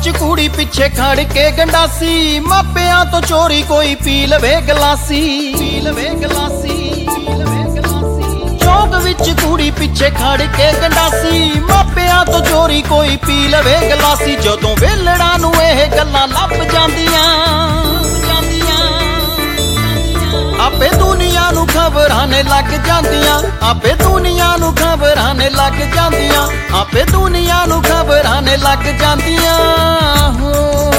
ਵਿੱਚ ਕੁੜੀ ਪਿੱਛੇ ਖੜ ਕੇ ਗੰਡਾਸੀ, ਮਾਪਿਆਂ ਤੋਂ ਚੋਰੀ ਕੋਈ ਪੀ ਲਵੇ ਗਲਾਸੀ, ਪੀ ਲਵੇ ਗਲਾਸੀ, ਪੀ ਲਵੇ ਗਲਾਸੀ। ਚੌਂਕ ਵਿੱਚ ਕੁੜੀ ਪਿੱਛੇ ਖੜ ਕੇ ਗੰਡਾਸੀ, ਮਾਪਿਆਂ ਤੋਂ ਚੋਰੀ ਕੋਈ ਪੀ ਲਵੇ ਗਲਾਸੀ। ਜਦੋਂ ਵੇਲੜਾਂ ਨੂੰ ਇਹ ਗੱਲਾਂ ਲੱਭ ਜਾਂਦੀਆਂ, ਆਪੇ ਦੁਨੀਆ ਨੂੰ ਖਬਰਾਂ ਨੇ ਲੱਗ ਜਾਂਦੀਆਂ, ਆਪੇ ਦੁਨੀਆ ਨੂੰ ਖਬਰਾਂ ਨੇ ਲੱਗ ਜਾਂਦੀਆਂ, ਆਪੇ ਦੁਨੀਆ ਨੂੰ ਖਬਰਾਂ ਨੇ ਲੱਗ ਜਾਂਦੀਆਂ ਹੋ।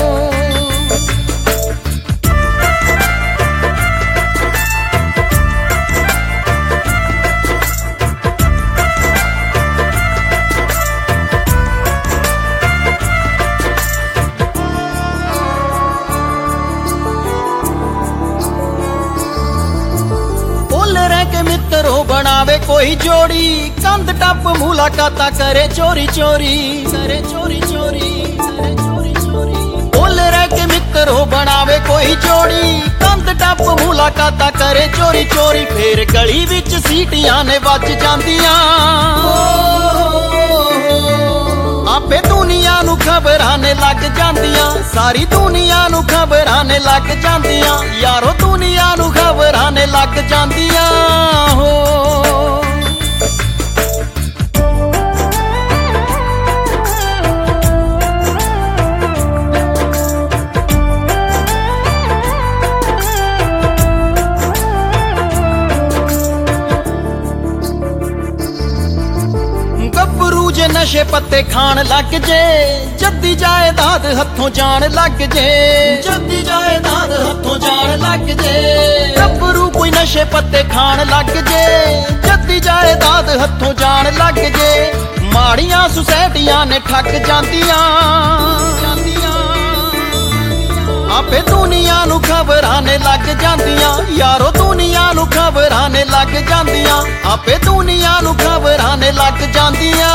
ਮਿੱਤਰੋ ਬਣਾਵੇ ਕੋਈ ਜੋੜੀ, ਕੰਧ ਟੱਪ ਮੁਲਾਕਾਤਾਂ ਕਰੇ ਚੋਰੀ ਚੋਰੀ, ਕਰੇ ਚੋਰੀ ਚੋਰੀ, ਕਰੇ ਚੋਰੀ ਚੋਰੀ। ਬੋਲ ਰਹਿ ਕੇ ਮਿੱਤਰੋ ਬਣਾਵੇ ਕੋਈ ਜੋੜੀ, ਕੰਧ ਟੱਪ ਮੁਲਾਕਾਤਾਂ ਕਰੇ ਚੋਰੀ ਚੋਰੀ। ਫੇਰ ਗਲੀ ਵਿੱਚ ਸੀਟੀਆਂ ਨੇ ਵੱਜ ਜਾਂਦੀਆਂ, ਆਪੇ ਦੁਨੀਆ ਨੂੰ ਖਬਰਾਂ ਨੇ ਲੱਗ ਜਾਂਦੀਆਂ, ਸਾਰੀ ਦੁਨੀਆ ਨੂੰ ਖਬਰਾਂ ਨੇ ਲੱਗ ਜਾਂਦੀਆਂ, ਯਾਰੋ ਦੁਨੀਆ ਨੂੰ ਖਬਰਾਂ ਨੇ ਲੱਗ ਜਾਂਦੀਆਂ ਹੋ। ਗੱਭਰੂ ਜੇ ਨਸ਼ੇ ਪੱਤੇ ਖਾਣ ਲੱਗ ਜੇ, ਜੱਦੀ ਜਾਇਦਾਦ ਹੱਥੋਂ ਜਾਣ ਲੱਗ ਜੇ, ਜੱਦੀ ਜਾਇਦਾਦ ਹੱਥੋਂ ਜਾਣ ਲੱਗ ਜੇ। ਗੱਭਰੂ ਕੋਈ ਨਸ਼ੇ ਪੱਤੇ ਖਾਣ ਲੱਗ ਜੇ, ਜੱਦੀ ਜਾਇਦਾਦ ਹੱਥੋਂ ਜਾਣ ਲੱਗ ਜੇ। ਮਾੜੀਆਂ ਸੁਸਾਇਟੀਆਂ ਨੇ ਠੱਗ ਜਾਂਦੀਆਂ, ਆਪੇ ਦੁਨੀਆ ਨੂੰ ਖਬਰਾਂ ਨੇ ਲੱਗ ਜਾਂਦੀਆਂ, ਯਾਰੋ ਦੁਨੀਆ ਨੂੰ ਖਬਰਾਂ ਨੇ ਲੱਗ ਜਾਂਦੀਆਂ, ਆਪੇ ਦੁਨੀਆ ਨੂੰ ਖਬਰਾਂ ਨੇ ਲੱਗ ਜਾਂਦੀਆਂ।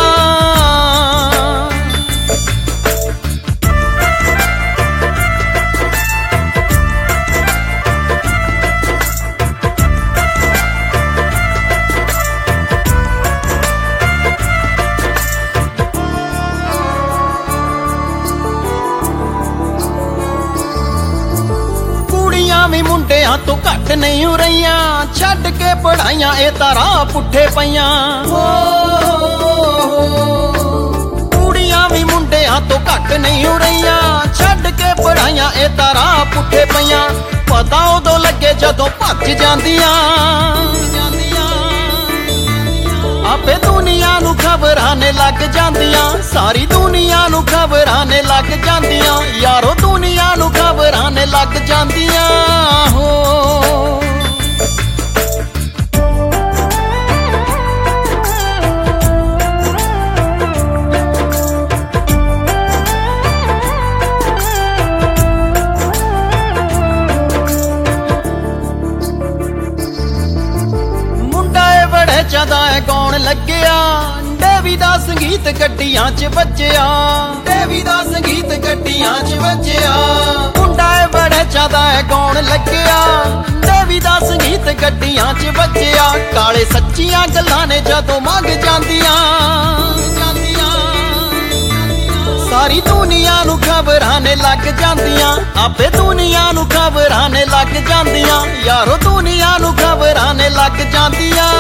ਵੀ ਮੁੰਡਿਆਂ ਤੋਂ ਘੱਟ ਨਹੀਂ ਹੋ ਰਹੀਆਂ, ਛੱਡ ਕੇ ਪੜਾਈਆਂ ਇਹ ਤਾਂ ਰਾਹ ਪੁੱਠੇ ਪਈਆਂ। ਕੁੜੀਆਂ ਵੀ ਮੁੰਡਿਆਂ ਤੋਂ ਘੱਟ ਨਹੀਂ ਹੋ ਰਹੀਆਂ, ਛੱਡ ਕੇ ਪੜਾਈਆਂ ਇਹ ਤਾਂ ਰਾਹ ਪੁੱਠੇ ਪਈਆਂ। ਪਤਾ ਉਦੋਂ ਲੱਗੇ ਜਦੋਂ ਭੱਜ ਜਾਂਦੀਆਂ, ਆਪੇ ਦੁਨੀਆ ਨੂੰ ਖਬਰਾਂ ਨੇ ਲੱਗ ਜਾਂਦੀਆਂ, ਸਾਰੀ ਦੁਨੀਆ ਨੂੰ ਖਬਰਾਂ ਨੇ ਲੱਗ ਜਾਂਦੀਆਂ, ਯਾਰੋ ਦੁਨੀਆ ਨੂੰ ਖਬਰਾਂ ਨੇ ਲੱਗ ਜਾਂਦੀਆਂ ਹੋ। ਜਦਾ ਗਾਉਣ ਲੱਗਿਆ, ਡੇਵੀ ਦਾ ਸੰਗੀਤ ਗੱਡੀਆਂ 'ਚ ਵੱਜਿਆ, ਡੇਵੀ ਦਾ ਸੰਗੀਤ ਗੱਡੀਆਂ 'ਚ ਵੱਜਿਆ। ਮੁੰਡਾ ਏ ਬੜੇ ਜਦਾ ਗਾਉਣ ਲੱਗਿਆ, ਡੇਵੀ ਦਾ ਸੰਗੀਤ ਗੱਡੀਆਂ 'ਚ ਵੱਜਿਆ। ਕਾਲੇ ਸੱਚੀਆਂ ਗੱਲਾਂ ਨੇ ਜਦੋਂ ਮੰਗ ਜਾਂਦੀਆਂ, ਸਾਰੀ ਦੁਨੀਆ ਨੂੰ ਖਬਰਾਂ ਨੇ ਲੱਗ ਜਾਂਦੀਆਂ, ਆਪੇ ਦੁਨੀਆ ਨੂੰ ਖਬਰਾਂ ਨੇ ਲੱਗ ਜਾਂਦੀਆਂ, ਯਾਰੋ ਦੁਨੀਆ ਨੂੰ ਖਬਰਾਂ ਨੇ ਲੱਗ ਜਾਂਦੀਆਂ।